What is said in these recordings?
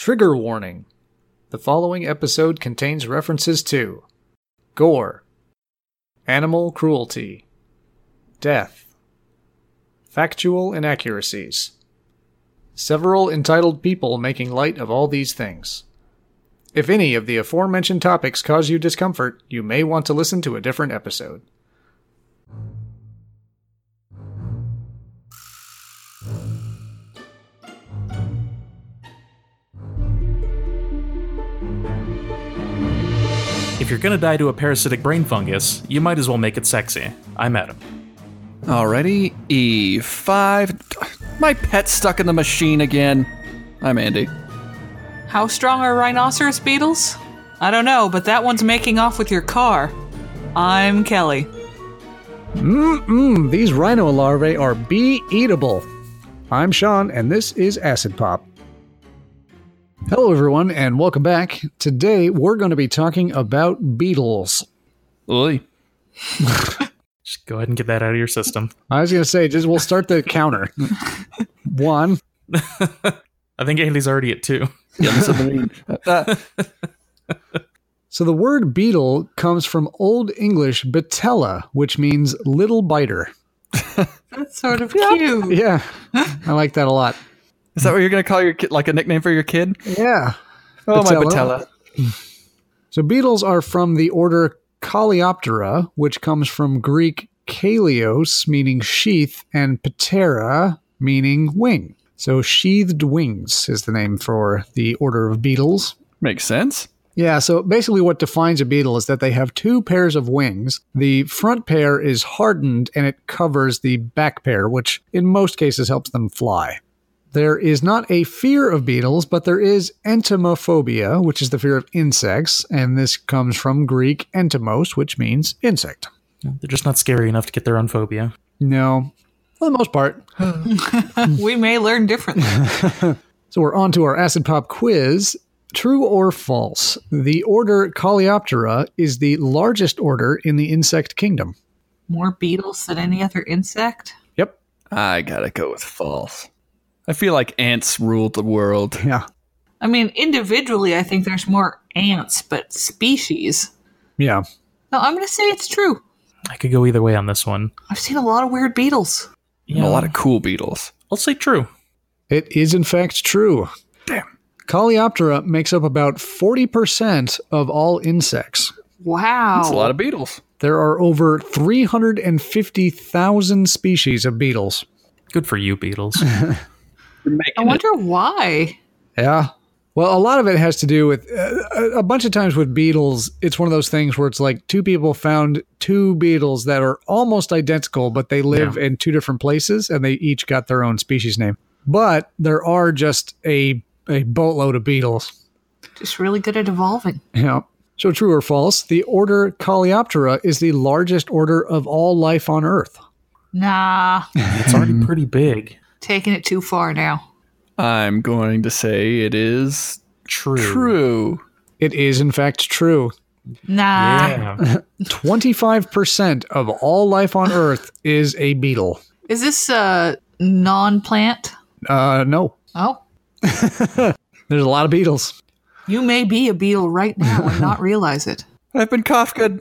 Trigger warning. The following episode contains references to gore, animal cruelty, death, factual inaccuracies, several entitled people making light of all these things. If any of the aforementioned topics cause you discomfort, you may want to listen to a different episode. If you're gonna die to a parasitic brain fungus, you might as well make it sexy. I'm Adam. Alrighty, E5. My pet's stuck in the machine again. I'm Andy. How strong are rhinoceros beetles? I don't know, but that one's making off with your car. I'm Kelly. These rhino larvae are bee-eatable. I'm Sean, and this is Acid Pop. Hello everyone, and welcome back. Today, we're going to be talking about beetles. Oy. Just go ahead and get that out of your system. I was going to say, we'll start the counter. 1. I think Andy's already at 2. Yeah, submarine. So the word beetle comes from Old English betella, which means little biter. That's sort of cute. Yeah, I like that a lot. Is that what you're going to call your kid, like a nickname for your kid? Yeah. Oh, my patella. So beetles are from the order Coleoptera, which comes from Greek kalios, meaning sheath, and ptera, meaning wing. So sheathed wings is the name for the order of beetles. Makes sense. Yeah, so basically what defines a beetle is that they have 2 pairs of wings. The front pair is hardened and it covers the back pair, which in most cases helps them fly. There is not a fear of beetles, but there is entomophobia, which is the fear of insects, and this comes from Greek entomos, which means insect. They're just not scary enough to get their own phobia. No, for the most part. We may learn differently. So we're on to our Acid Pop quiz. True or false? The order Coleoptera is the largest order in the insect kingdom. More beetles than any other insect? Yep. I gotta go with false. I feel like ants ruled the world. Yeah. I mean, individually, I think there's more ants, but species. Yeah. No, I'm going to say it's true. I could go either way on this one. I've seen a lot of weird beetles. And a lot of cool beetles. I'll say true. It is in fact true. Damn. Coleoptera makes up about 40% of all insects. Wow. That's a lot of beetles. There are over 350,000 species of beetles. Good for you, beetles. I wonder why. Yeah. Well, a lot of it has to do with a bunch of times with beetles. It's one of those things where it's like 2 people found 2 beetles that are almost identical, but they live in 2 different places and they each got their own species name. But there are just a boatload of beetles. Just really good at evolving. Yeah. So true or false, the order Coleoptera is the largest order of all life on Earth. Nah. It's already pretty big. Taking it too far now. I'm going to say it is true. It is, in fact, true. Nah. Yeah. 25% of all life on Earth is a beetle. Is this non-plant? No. Oh. There's a lot of beetles. You may be a beetle right now and not realize it. I've been Kafka.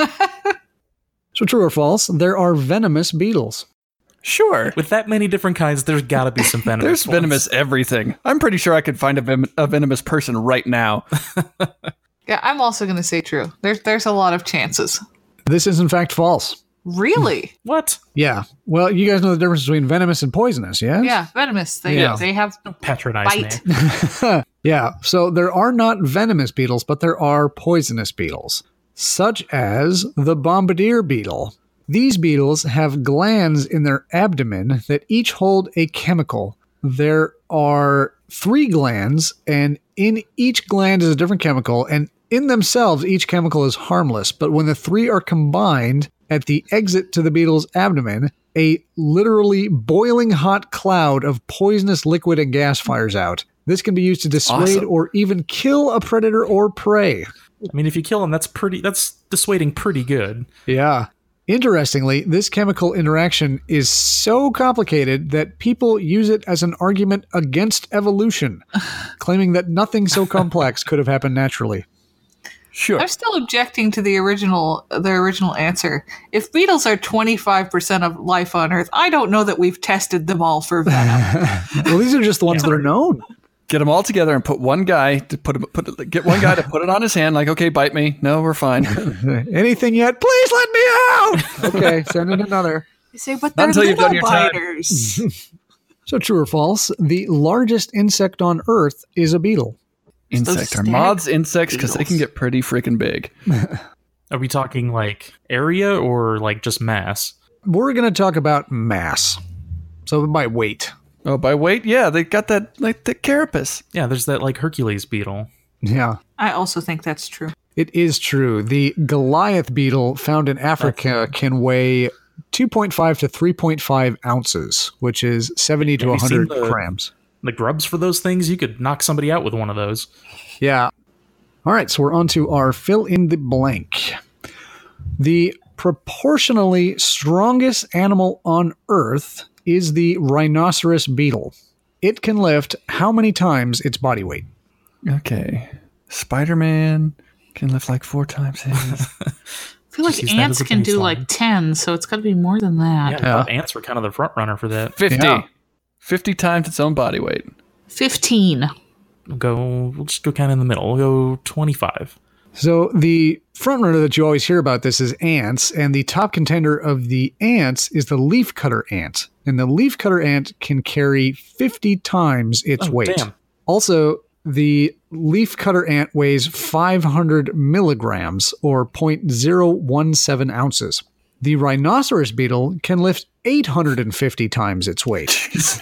So true or false, there are venomous beetles. Sure. With that many different kinds, there's gotta be some venomous There's venomous everything. I'm pretty sure I could find a venomous person right now. Yeah, I'm also going to say true. There's a lot of chances. This is, in fact, false. Really? What? Yeah. Well, you guys know the difference between venomous and poisonous, yes? Yeah, venomous. They have Patronize bite. me. Yeah. So there are not venomous beetles, but there are poisonous beetles, such as the bombardier beetle. These beetles have glands in their abdomen that each hold a chemical. There are 3 glands, and in each gland is a different chemical, and in themselves, each chemical is harmless. But when the 3 are combined at the exit to the beetle's abdomen, a literally boiling hot cloud of poisonous liquid and gas fires out. This can be used to dissuade or even kill a predator or prey. I mean, if you kill them, that's dissuading pretty good. Yeah. Interestingly, this chemical interaction is so complicated that people use it as an argument against evolution, claiming that nothing so complex could have happened naturally. Sure. I'm still objecting to the original answer. If beetles are 25% of life on Earth, I don't know that we've tested them all for venom. Well, these are just the ones that are known. Get them all together and get one guy to put it on his hand. Like, okay, bite me. No, we're fine. Anything yet? Please let me out! Okay, send in another. You say, but they're until you've done little your time. biters. So true or false, the largest insect on Earth is a beetle. Insect. Are stag moths insects? Because they can beetles. get pretty freaking big. Are we talking like area or like just mass? We're going to talk about mass. So by weight. Oh, by weight? Yeah, they got that, like, the carapace. Yeah, there's that like Hercules beetle. Yeah. I also think that's true. It is true. The Goliath beetle found in Africa can weigh 2.5 to 3.5 ounces, which is 70 to Have you seen 100 grams. The grubs for those things, you could knock somebody out with one of those. Yeah. All right, so we're on to our fill in the blank. The proportionally strongest animal on Earth is the rhinoceros beetle. It can lift how many times its body weight? Okay. Spider-Man can lift like 4 times his. I feel like use that ants as a can do baseline. like 10, so it's got to be more than that. Yeah, I thought ants were kind of the front runner for that. 50. Yeah. 50 times its own body weight. 15. We'll just go kind of in the middle. We'll go 25. So the front runner that you always hear about this is ants, and the top contender of the ants is the leafcutter ant. And the leafcutter ant can carry 50 times its weight. Damn. Also, the leafcutter ant weighs 500 milligrams or 0.017 ounces. The rhinoceros beetle can lift 850 times its weight.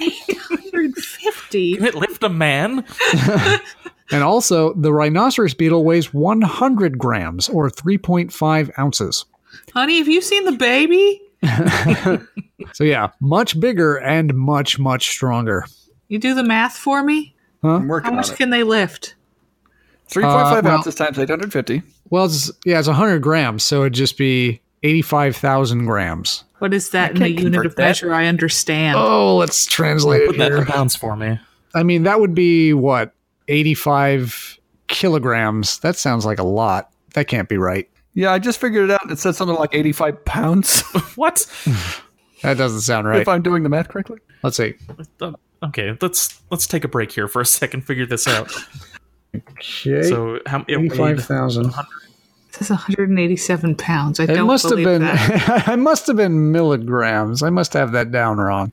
850? Can it lift a man? And also, the rhinoceros beetle weighs 100 grams or 3.5 ounces. Honey, have you seen the baby? So yeah, much bigger and much, much stronger. You do the math for me? I'm How working on much it. can they lift? 3.5 well- ounces times 850. Well, it's 100 grams, so it'd just be 85,000 grams. What is that in a can't unit convert of that. measure I understand? Oh, let's translate Put it that in here. pounds for me. I mean, that would be, 85 kilograms? That sounds like a lot. That can't be right. Yeah, I just figured it out. It said something like 85 pounds. What? That doesn't sound right. If I'm doing the math correctly. Let's see. Okay, let's take a break here for a second. Figure this out. Okay. So how it weighed 85,000. This is 187 pounds. I It don't must have believe been. that. I must have been milligrams. I must have that down wrong.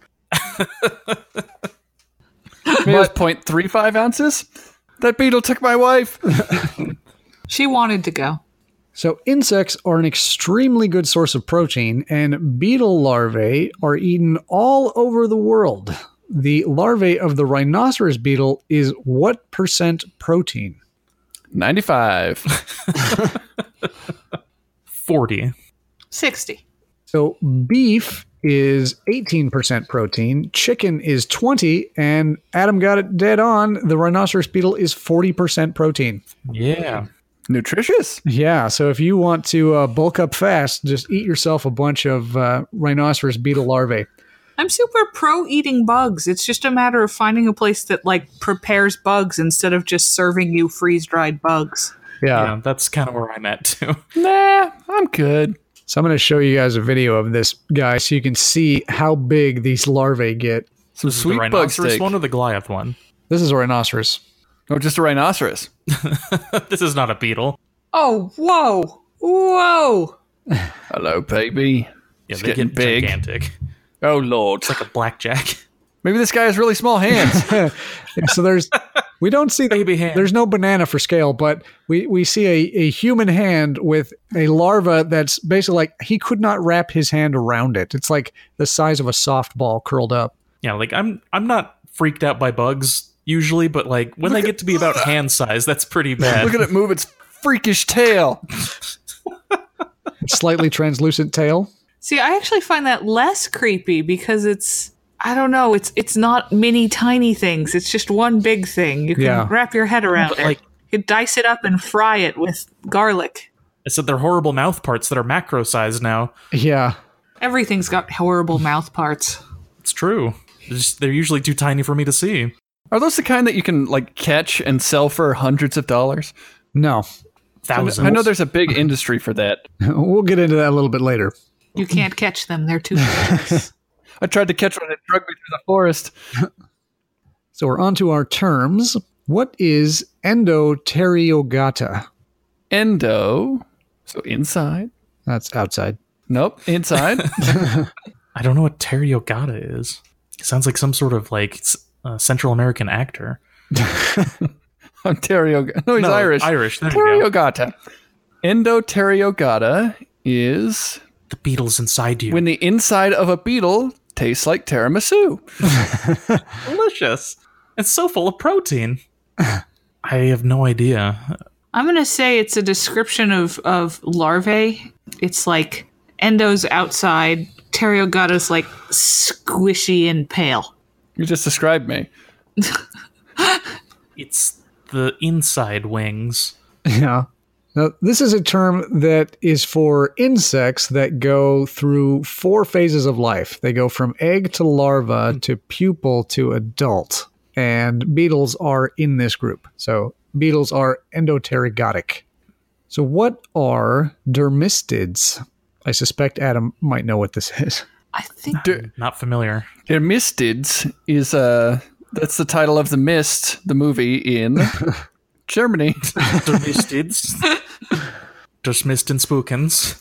Maybe it was 0.35 ounces. That beetle took my wife. She wanted to go. So insects are an extremely good source of protein, and beetle larvae are eaten all over the world. The larvae of the rhinoceros beetle is what percent protein? 95. 40. 60. So beef is 18% protein, chicken is 20, and Adam got it dead on. The rhinoceros beetle is 40% protein. Yeah. Nutritious. Yeah, so if you want to bulk up fast, just eat yourself a bunch of rhinoceros beetle larvae. I'm super pro eating bugs. It's just a matter of finding a place that like prepares bugs instead of just serving you freeze-dried bugs. Yeah, that's kind of where I'm at too. Nah, I'm good. So I'm going to show you guys a video of this guy so you can see how big these larvae get. Some Is it the sweet bug rhinoceros steak. one or the Goliath one? This is a rhinoceros. Oh, just a rhinoceros. This is not a beetle. Oh, whoa. Whoa. Hello, baby. Yeah, It's they getting get big. gigantic. Oh, Lord. It's like a blackjack. Maybe this guy has really small hands. So we don't see Baby hand. There's no banana for scale, but we see a human hand with a larva that's basically like he could not wrap his hand around it. It's like the size of a softball curled up. Yeah, like I'm not freaked out by bugs usually, but like when they get to be about hand size, that's pretty bad. Look at it move its freakish tail. Slightly translucent tail. See, I actually find that less creepy because it's, I don't know, it's not many tiny things. It's just one big thing. You can Yeah. wrap your head around But, it. like- You could dice it up and fry it with garlic. I said they're horrible mouth parts that are macro-sized now. Yeah. Everything's got horrible mouth parts. It's true. They're usually too tiny for me to see. Are those the kind that you can like catch and sell for hundreds of dollars? No. Thousands. I know there's a big industry for that. We'll get into that a little bit later. You can't catch them. They're too fast. I tried to catch one that drug me through the forest. So we're on to our terms. What is endotheriogata? Endo. So inside. That's outside. Nope. Inside. I don't know what Teriogata is. It sounds like some sort of like Central American actor. Ontario. No, he's Irish. Irish. There you go. Teriogata. Endotheriogata is The beetle's inside you. when the inside of a beetle tastes like tiramisu. Delicious. It's so full of protein. I have no idea. I'm going to say it's a description of larvae. It's like endo's outside, Teriogata's like squishy and pale. You just described me. It's the inside wings. Yeah. Now, this is a term that is for insects that go through 4 phases of life. They go from egg to larva to pupal to adult. And beetles are in this group. So beetles are endopterygotic. So what are dermistids? I suspect Adam might know what this is. I think Not familiar. Dermistids is that's the title of The Mist, the movie in Germany. Dermistids. Dismissed and Spookens.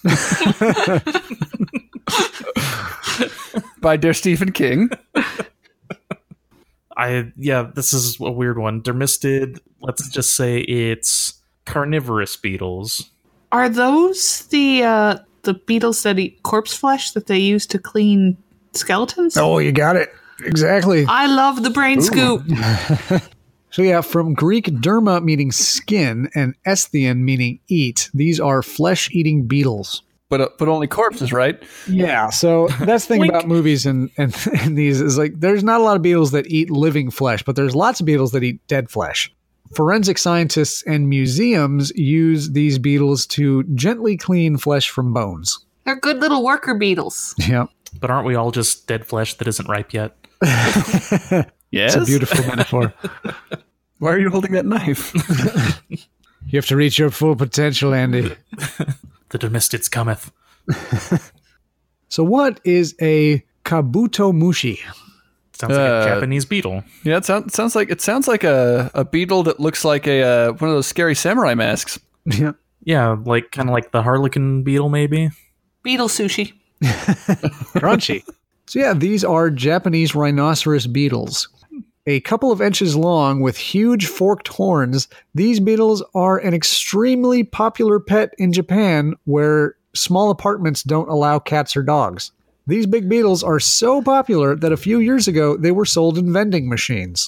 By Der Stephen King. This is a weird one. Dermistid, let's just say it's carnivorous beetles. are those the beetles that eat corpse flesh that they use to clean skeletons? Oh, you got it. Exactly. I love the brain scoop. So yeah, from Greek derma meaning skin and estheon meaning eat, these are flesh-eating beetles. But only corpses, right? Yeah, so that's the thing about movies and these is like there's not a lot of beetles that eat living flesh, but there's lots of beetles that eat dead flesh. Forensic scientists and museums use these beetles to gently clean flesh from bones. They're good little worker beetles. Yeah. But aren't we all just dead flesh that isn't ripe yet? Yes. It's a beautiful metaphor. Why are you holding that knife? You have to reach your full potential, Andy. The Dermistids cometh. So what is a kabutomushi? Sounds like a Japanese beetle. Yeah, it sounds like a beetle that looks like a one of those scary samurai masks. Yeah. Yeah, like kind of like the harlequin beetle, maybe. Beetle sushi. Crunchy. So yeah, these are Japanese rhinoceros beetles. A couple of inches long with huge forked horns, these beetles are an extremely popular pet in Japan where small apartments don't allow cats or dogs. These big beetles are so popular that a few years ago they were sold in vending machines.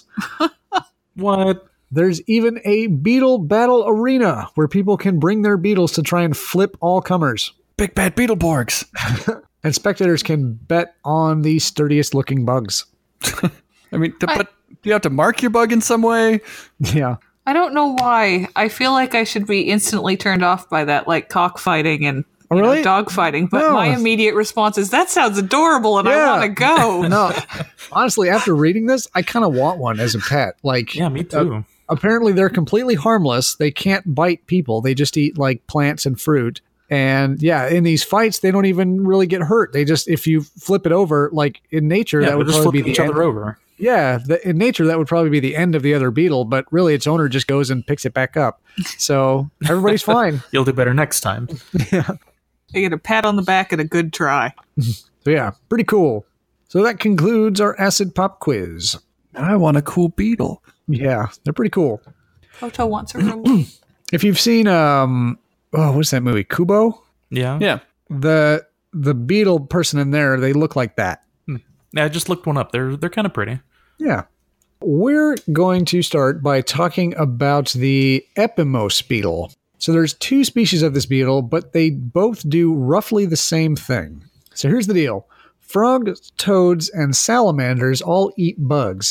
What? There's even a beetle battle arena where people can bring their beetles to try and flip all comers. Big bad Beetleborgs. And spectators can bet on the sturdiest looking bugs. I mean, but do you have to mark your bug in some way? Yeah. I don't know why. I feel like I should be instantly turned off by that, like cockfighting and Really? dog fighting. But No. my immediate response is, that sounds adorable and Yeah. I want to go. No, honestly, after reading this, I kind of want one as a pet. Like, Yeah, me too. apparently they're completely harmless. They can't bite people. They just eat like plants and fruit. And yeah, in these fights, they don't even really get hurt. They just, if you flip it over, like in nature, Yeah, that would we're just probably be flipping the each end. other over. Yeah, in nature, that would probably be the end of the other beetle. But really, its owner just goes and picks it back up. So everybody's fine. You'll do better next time. I get a pat on the back and a good try. So yeah, pretty cool. So that concludes our acid pop quiz. I want a cool beetle. Yeah, they're pretty cool. Toto wants a room. If you've seen what's that movie? Kubo? Yeah. Yeah. The beetle person in there, they look like that. Yeah, I just looked one up. They're kind of pretty. Yeah. We're going to start by talking about the Epimos beetle. So there's 2 species of this beetle, but they both do roughly the same thing. So here's the deal. Frogs, toads, and salamanders all eat bugs.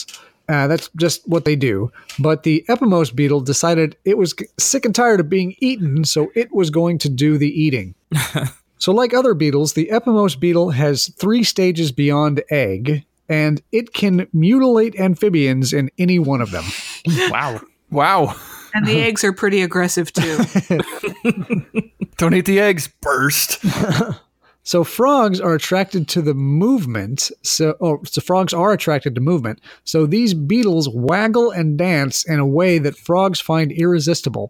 That's just what they do. But the Epimose beetle decided it was sick and tired of being eaten, so it was going to do the eating. So like other beetles, the Epimose beetle has 3 stages beyond egg, and it can mutilate amphibians in any one of them. Wow. Wow. And the eggs are pretty aggressive too. Don't eat the eggs. Burst. So frogs are attracted to the movement. So frogs are attracted to movement. So these beetles waggle and dance in a way that frogs find irresistible.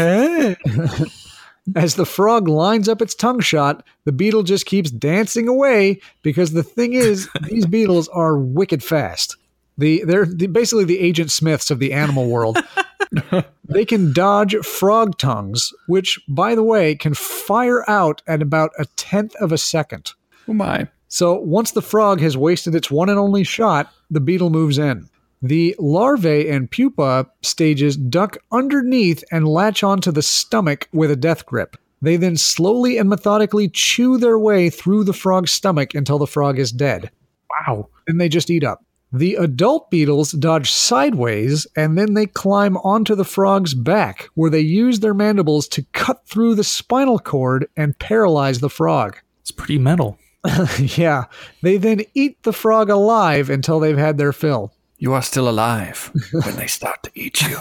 As the frog lines up its tongue shot, the beetle just keeps dancing away because the thing is, these beetles are wicked fast. They're basically the Agent Smiths of the animal world. They can dodge frog tongues, which, by the way, can fire out at about 1/10 of a second. Oh my. So once the frog has wasted its one and only shot, the beetle moves in. The larvae and pupa stages duck underneath and latch onto the stomach with a death grip. They then slowly and methodically chew their way through the frog's stomach until the frog is dead. Wow. And they just eat up. The adult beetles dodge sideways, and then they climb onto the frog's back, where they use their mandibles to cut through the spinal cord and paralyze the frog. It's pretty metal. Yeah. They then eat the frog alive until they've had their fill. You are still alive when they start to eat you.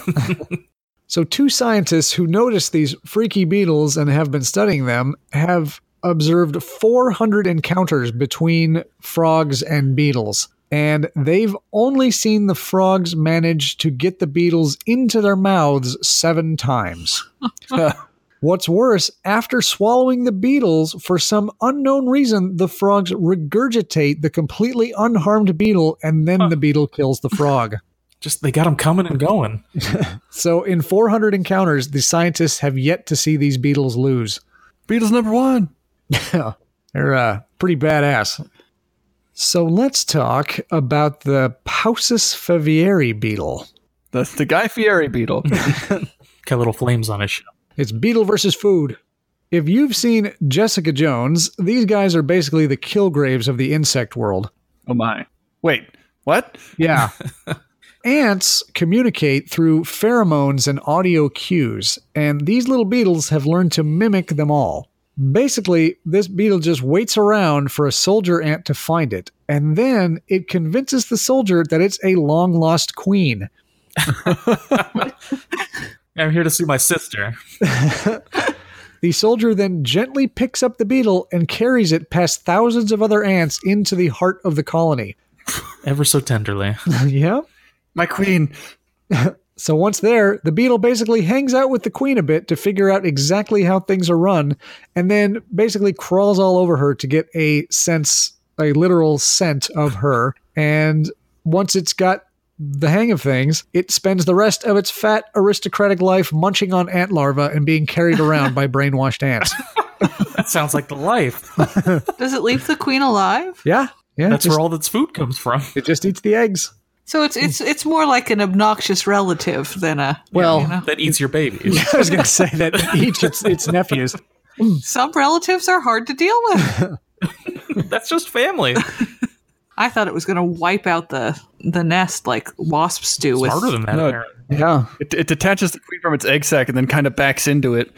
So 2 scientists who noticed these freaky beetles and have been studying them have observed 400 encounters between frogs and beetles. And they've only seen the frogs manage to get the beetles into their mouths 7 times. What's worse, after swallowing the beetles, for some unknown reason, the frogs regurgitate the completely unharmed beetle, and then the beetle kills the frog. Just, they got them coming and going. So in 400 encounters, the scientists have yet to see these beetles lose. Beetle's number 1. They're pretty badass. So let's talk about the Paucis favieri beetle. That's the Guy Fieri beetle. Got little flames on his shell. It's beetle versus food. If you've seen Jessica Jones, these guys are basically the Killgraves of the insect world. Oh my. Wait, what? Yeah. Ants communicate through pheromones and audio cues, and these little beetles have learned to mimic them all. Basically, this beetle just waits around for a soldier ant to find it, and then it convinces the soldier that it's a long-lost queen. I'm here to see my sister. The soldier then gently picks up the beetle and carries it past thousands of other ants into the heart of the colony. Ever so tenderly. Yeah. My queen. So once there, the beetle basically hangs out with the queen a bit to figure out exactly how things are run, and then basically crawls all over her to get a literal scent of her. And once it's got the hang of things, it spends the rest of its fat aristocratic life munching on ant larvae and being carried around by brainwashed ants. That sounds like the life. Does it leave the queen alive? Yeah. That's where all its food comes from. It just eats the eggs. So it's more like an obnoxious relative than a That eats your babies. I was going to say that it eats its nephews. Some relatives are hard to deal with. That's just family. I thought it was going to wipe out the nest like wasps do. Smarter than that, No. apparently. Yeah. It detaches the queen from its egg sac and then kind of backs into it.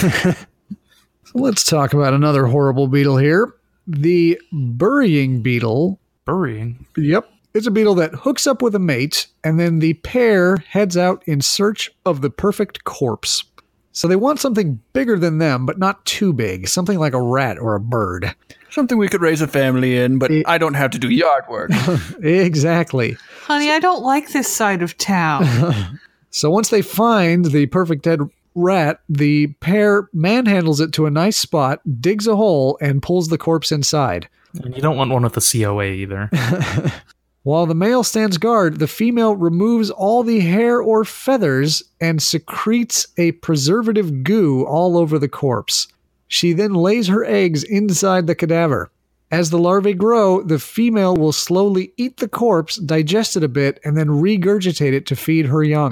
So let's talk about another horrible beetle here. The burying beetle. Burying. Yep. It's a beetle that hooks up with a mate, and then the pair heads out in search of the perfect corpse. So they want something bigger than them, but not too big. Something like a rat or a bird. Something we could raise a family in, but I don't have to do yard work. Exactly. Honey, I don't like this side of town. So once they find the perfect dead rat, the pair manhandles it to a nice spot, digs a hole, and pulls the corpse inside. And you don't want one with a COA either. While the male stands guard, the female removes all the hair or feathers and secretes a preservative goo all over the corpse. She then lays her eggs inside the cadaver. As the larvae grow, the female will slowly eat the corpse, digest it a bit, and then regurgitate it to feed her young.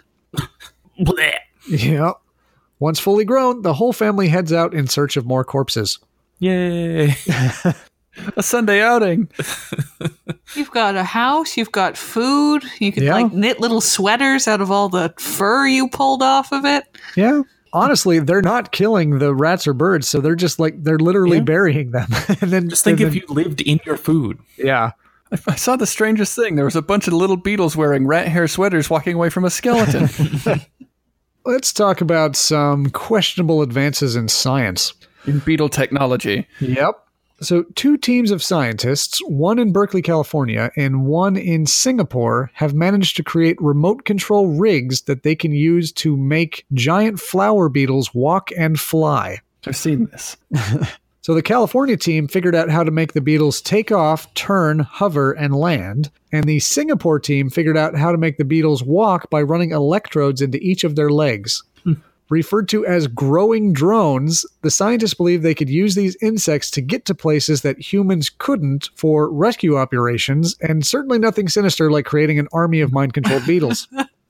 Blech. Yeah. Once fully grown, the whole family heads out in search of more corpses. Yay. A Sunday outing. You've got a house, you've got food, you could Yeah. like knit little sweaters out of all the fur you pulled off of it. Yeah. Honestly, they're not killing the rats or birds, so they're just like they're literally burying them. And then Just think and if you lived in your food. yeah. I saw the strangest thing. There was a bunch of little beetles wearing rat hair sweaters walking away from a skeleton. Let's talk about some questionable advances in science. In beetle technology. Yep. So, two teams of scientists, one in Berkeley, California, and one in Singapore, have managed to create remote control rigs that they can use to make giant flower beetles walk and fly. I've seen this. So, the California team figured out how to make the beetles take off, turn, hover, and land. And the Singapore team figured out how to make the beetles walk by running electrodes into each of their legs. Referred to as growing drones, the scientists believe they could use these insects to get to places that humans couldn't for rescue operations, and certainly nothing sinister like creating an army of mind-controlled beetles.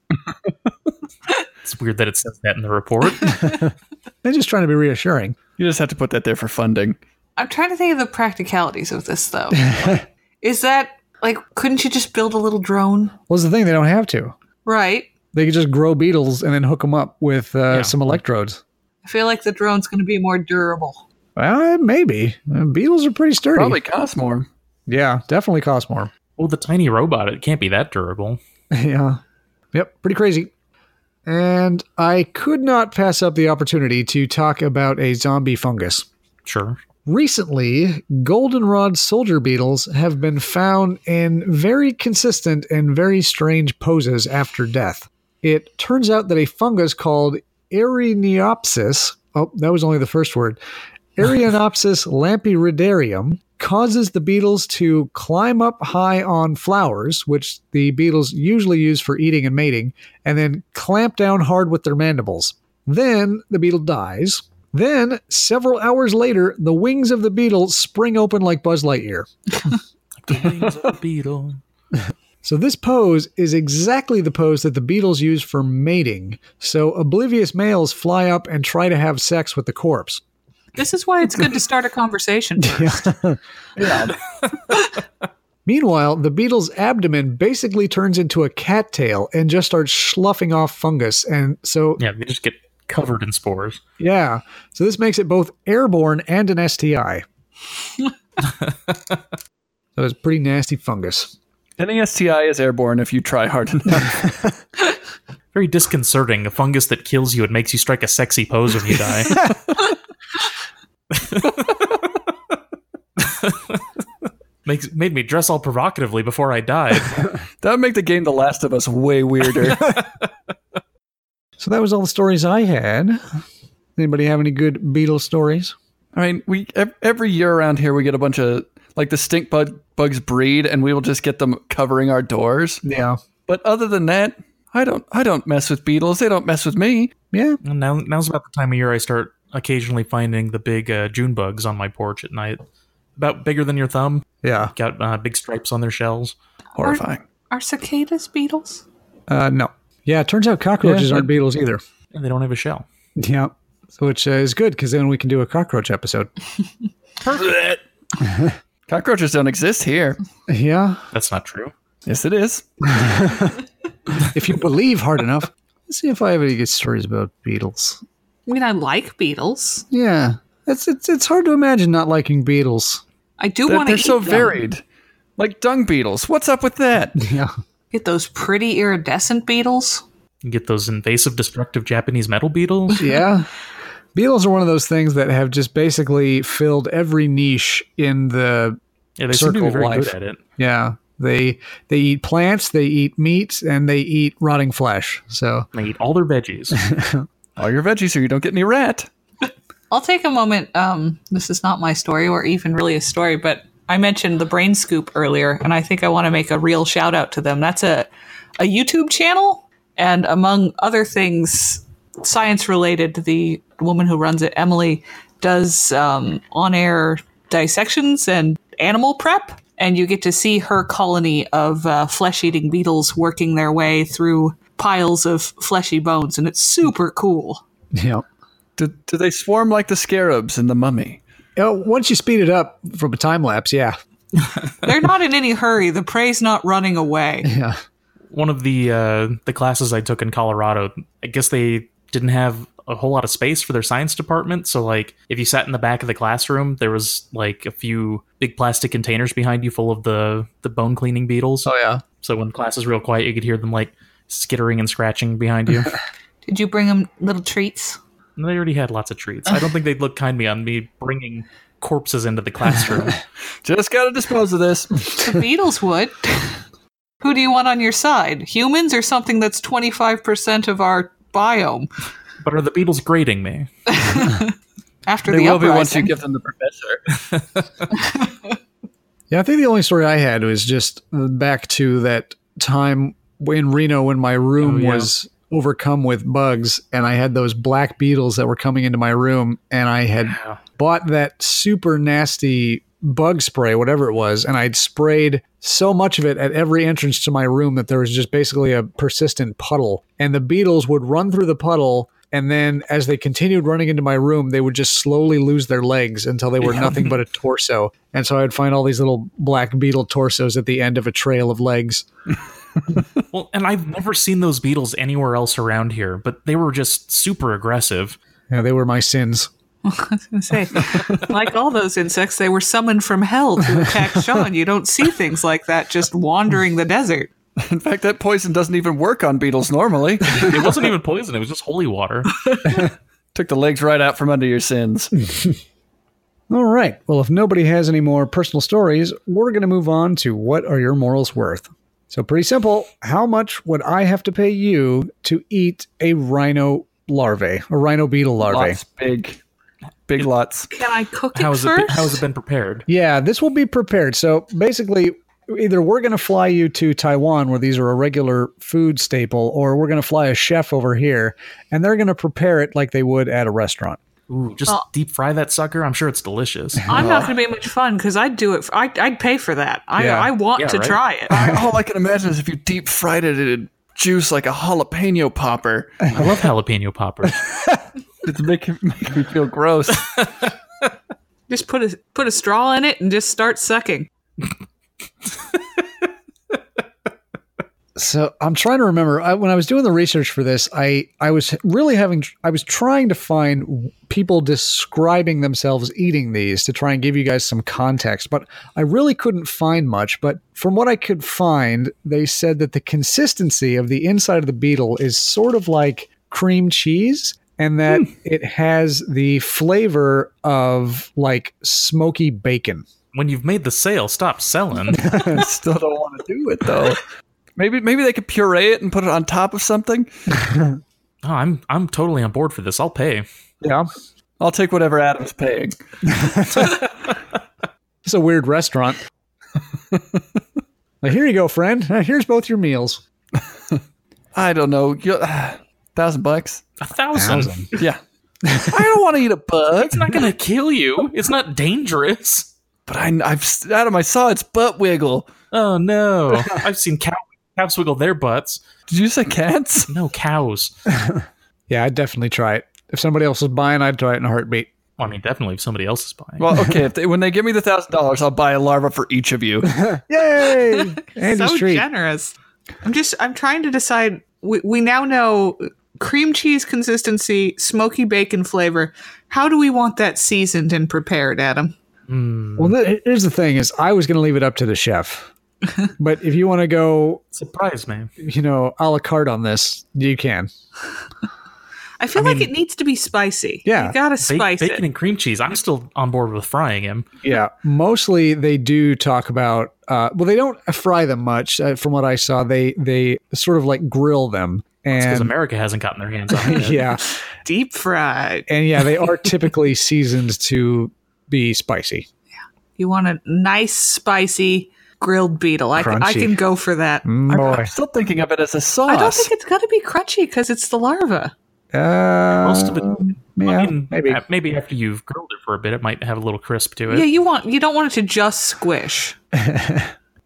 It's weird that it says that in the report. They're just trying to be reassuring. You just have to put that there for funding. I'm trying to think of the practicalities of this, though. Is that, like, couldn't you just build a little drone? Well, that's the thing, they don't have to. Right. They could just grow beetles and then hook them up with some electrodes. I feel like the drone's going to be more durable. Well, maybe. Beetles are pretty sturdy. Probably costs more. Yeah, definitely cost more. Well, the tiny robot, it can't be that durable. Yeah. Yep, pretty crazy. And I could not pass up the opportunity to talk about a zombie fungus. Sure. Recently, goldenrod soldier beetles have been found in very consistent and very strange poses after death. It turns out that a fungus called Eriniopsis, oh, that was only the first word, Eriniopsis lampiridarium, causes the beetles to climb up high on flowers, which the beetles usually use for eating and mating, and then clamp down hard with their mandibles. Then the beetle dies. Then, several hours later, the wings of the beetle spring open like Buzz Lightyear. The wings of a beetle. So this pose is exactly the pose that the beetles use for mating. So oblivious males fly up and try to have sex with the corpse. This is why it's good to start a conversation first. Meanwhile, the beetle's abdomen basically turns into a cattail and just starts sloughing off fungus. And so, Yeah, they just get covered in spores. yeah. So this makes it both airborne and an STI. So it's pretty nasty fungus. Any STI is airborne if you try hard enough. Very disconcerting. A fungus that kills you and makes you strike a sexy pose when you die. Made me dress all provocatively before I died. That would make the game The Last of Us way weirder. So that was all the stories I had. Anybody have any good beetle stories? I mean, every year around here we get a bunch of, like, the stink bugs breed, and we will just get them covering our doors. Yeah. But other than that, I don't mess with beetles. They don't mess with me. Yeah. And now's about the time of year I start occasionally finding the big June bugs on my porch at night. About bigger than your thumb. Yeah. Got big stripes on their shells. Horrifying. Are cicadas beetles? No. Yeah, it turns out cockroaches Yeah, aren't beetles either. And they don't have a shell. Yeah. So which is good because then we can do a cockroach episode. Cockroaches don't exist here. Yeah. That's not true. Yes, it is. If you believe hard enough. Let's see if I have any good stories about beetles. I mean, I like beetles. Yeah. It's hard to imagine not liking beetles. I do want to They're eat so them. varied. Like dung beetles. What's up with that? Yeah. Get those pretty iridescent beetles. You get those invasive, destructive Japanese metal beetles. Yeah. Beetles are one of those things that have just basically filled every niche in the Yeah, they seem to circle be of very life. good at it. Yeah. They eat plants, they eat meat, and they eat rotting flesh. So They eat all their veggies. All your veggies so you don't get any rat. I'll take a moment. This is not my story or even really a story, but I mentioned the Brain Scoop earlier, and I think I want to make a real shout out to them. That's a YouTube channel, and among other things, science related, the woman who runs it, Emily, does on-air dissections and animal prep, and you get to see her colony of flesh-eating beetles working their way through piles of fleshy bones, and it's super cool. yeah. Do they swarm like the scarabs in The Mummy? Once you speed it up from a time lapse, yeah. They're not in any hurry. The prey's not running away. Yeah. One of the classes I took in Colorado, I guess they didn't have a whole lot of space for their science department. So, like, if you sat in the back of the classroom, there was, like, a few big plastic containers behind you full of the bone cleaning beetles. Oh, yeah. So when class is real quiet, you could hear them, like, skittering and scratching behind you. Did you bring them little treats? And they already had lots of treats. I don't think they'd look kindly on me bringing corpses into the classroom. Just got to dispose of this. The beetles would. Who do you want on your side? Humans or something that's 25% of our biome? But are the beetles grading me? After They the will be once you uprising. give them the professor. Yeah, I think the only story I had was just back to that time in Reno when my room was overcome with bugs, and I had those black beetles that were coming into my room, and I had bought that super nasty bug spray, whatever it was, and I'd sprayed so much of it at every entrance to my room that there was just basically a persistent puddle, and the beetles would run through the puddle, and then as they continued running into my room, they would just slowly lose their legs until they were nothing but a torso. And so I'd find all these little black beetle torsos at the end of a trail of legs. Well, and I've never seen those beetles anywhere else around here, but they were just super aggressive. Yeah, they were my sins. I was going to say, like all those insects, they were summoned from hell to attack Sean. You don't see things like that just wandering the desert. In fact, that poison doesn't even work on beetles normally. It wasn't even poison, it was just holy water. Took the legs right out from under your sins. All right. Well, if nobody has any more personal stories, we're going to move on to what are your morals worth? So pretty simple. How much would I have to pay you to eat a rhino larvae, a rhino beetle larvae? Lots, big lots. Can I cook it How first? has it been prepared? Yeah, this will be prepared. So basically, either we're going to fly you to Taiwan where these are a regular food staple, or we're going to fly a chef over here and they're going to prepare it like they would at a restaurant. Ooh, just deep fry that sucker. I'm sure it's delicious. I'm not going to be much fun because I'd do it. I'd pay for that. Yeah. I want to right? try it. All I can imagine is if you deep fried it, it'd juice like a jalapeno popper. I love jalapeno poppers. It's make me feel gross. Just put a straw in it and just start sucking. So I'm trying to remember when I was doing the research for this, I was trying to find people describing themselves eating these to try and give you guys some context, but I really couldn't find much. But from what I could find, they said that the consistency of the inside of the beetle is sort of like cream cheese, and that it has the flavor of like smoky bacon. When you've made the sale, stop selling. I still don't want to do it though. Maybe they could puree it and put it on top of something. Oh, I'm totally on board for this. I'll pay. Yeah. I'll take whatever Adam's paying. It's a weird restaurant. Like, here you go, friend. Here's both your meals. I don't know. $1,000? 1,000. Yeah. I don't want to eat a bug. It's not gonna kill you. It's not dangerous. But Adam, I saw its butt wiggle. Oh no! I've seen cows wiggle their butts. Did you say cats? No, cows. Yeah, I'd definitely try it. If somebody else was buying, I'd try it in a heartbeat. Well, I mean, definitely if somebody else is buying. Well, okay. When they give me the $1,000, I'll buy a larva for each of you. Yay! Andy's So treat. generous. I'm trying to decide. We now know cream cheese consistency, smoky bacon flavor. How do we want that seasoned and prepared, Adam? Well, here's the thing: is I was going to leave it up to the chef, but if you want to go, Surprise me. a la carte on this, you can. I feel like it needs to be spicy. Yeah. You gotta spice Bacon it. and cream cheese. I'm still on board with frying him. Yeah, mostly they do talk about. Well, they don't fry them much. From what I saw, they sort of like grill them, Because and America hasn't gotten their hands on it yet. yeah, Deep fried. and yeah, they are typically seasoned to be spicy. You want a nice, spicy grilled beetle. I Crunchy. can go for that. Boy, I'm still thinking of it as a sauce. I don't think it's got to be crunchy because it's the larva. Most of it. yeah, I mean, maybe. maybe after you've grilled it for a bit, it might have a little crisp to it. Yeah, you don't want it to just squish.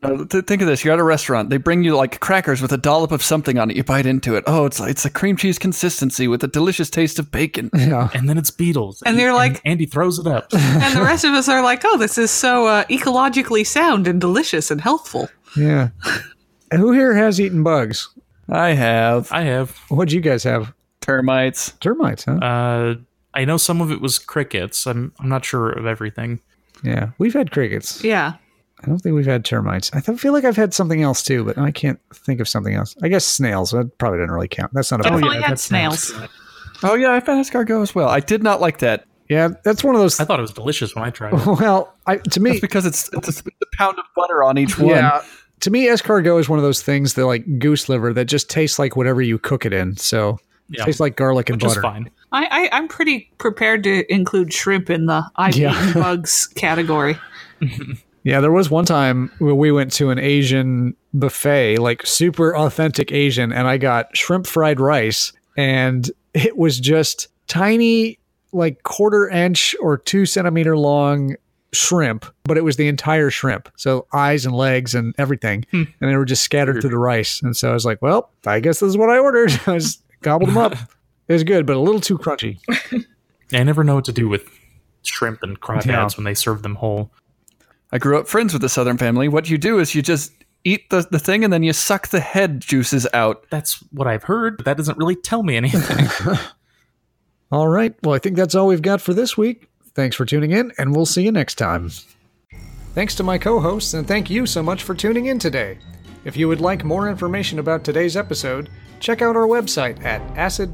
Think of this. You're at a restaurant. They bring you like crackers with a dollop of something on it. You bite into it. Oh, it's a cream cheese consistency with a delicious taste of bacon. Yeah. And then it's Beatles. And they're like- Andy throws it up. And the rest of us are like, oh, this is so ecologically sound and delicious and healthful. Yeah. And who here has eaten bugs? I have I have. What'd you guys have? termites. Termites, huh? I know some of it was crickets. I'm not sure of everything. Yeah. We've had crickets. Yeah. I don't think we've had termites. I feel like I've had something else too, but I can't think of something else. I guess snails. That probably didn't really count. That's not a bug. Definitely yeah, had that's snails. Oh yeah, I've had escargot as well. I did not like that. Yeah, that's one of those. I thought it was delicious when I tried it. Well, to me, That's because it's a pound of butter on each one. yeah. To me, escargot is one of those things that like goose liver that just tastes like whatever you cook it in. So it Yeah. tastes like garlic and Which is butter. fine. I'm pretty prepared to include shrimp in the I've Yeah. eaten bugs category. Yeah, there was one time where we went to an Asian buffet, like super authentic Asian, and I got shrimp fried rice, and it was just tiny, like 1/4 inch or 2 centimeter long shrimp, but it was the entire shrimp. So eyes and legs and everything. And they were just scattered through the rice. And so I was like, well, I guess this is what I ordered. I just gobbled them up. It was good, but a little too crunchy. I never know what to do with shrimp and crawdads Yeah. when they serve them whole. I grew up friends with the Southern family. What you do is you just eat the thing and then you suck the head juices out. That's what I've heard, but that doesn't really tell me anything. All right. Well, I think that's all we've got for this week. Thanks for tuning in, and we'll see you next time. Thanks to my co-hosts, and thank you so much for tuning in today. If you would like more information about today's episode, check out our website at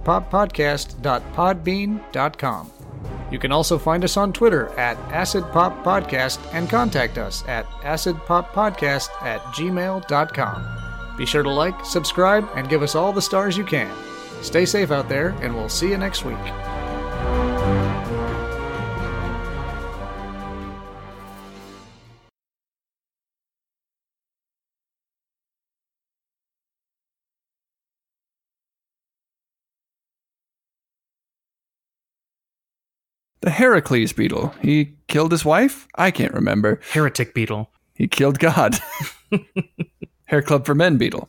acidpoppodcast.podbean.com. You can also find us on Twitter at acidpoppodcast and contact us at acidpoppodcast@gmail.com. Be sure to like, subscribe, and give us all the stars you can. Stay safe out there, and we'll see you next week. The Heracles beetle. He killed his wife? I can't remember. Heretic beetle. He killed God. Hair Club for Men beetle.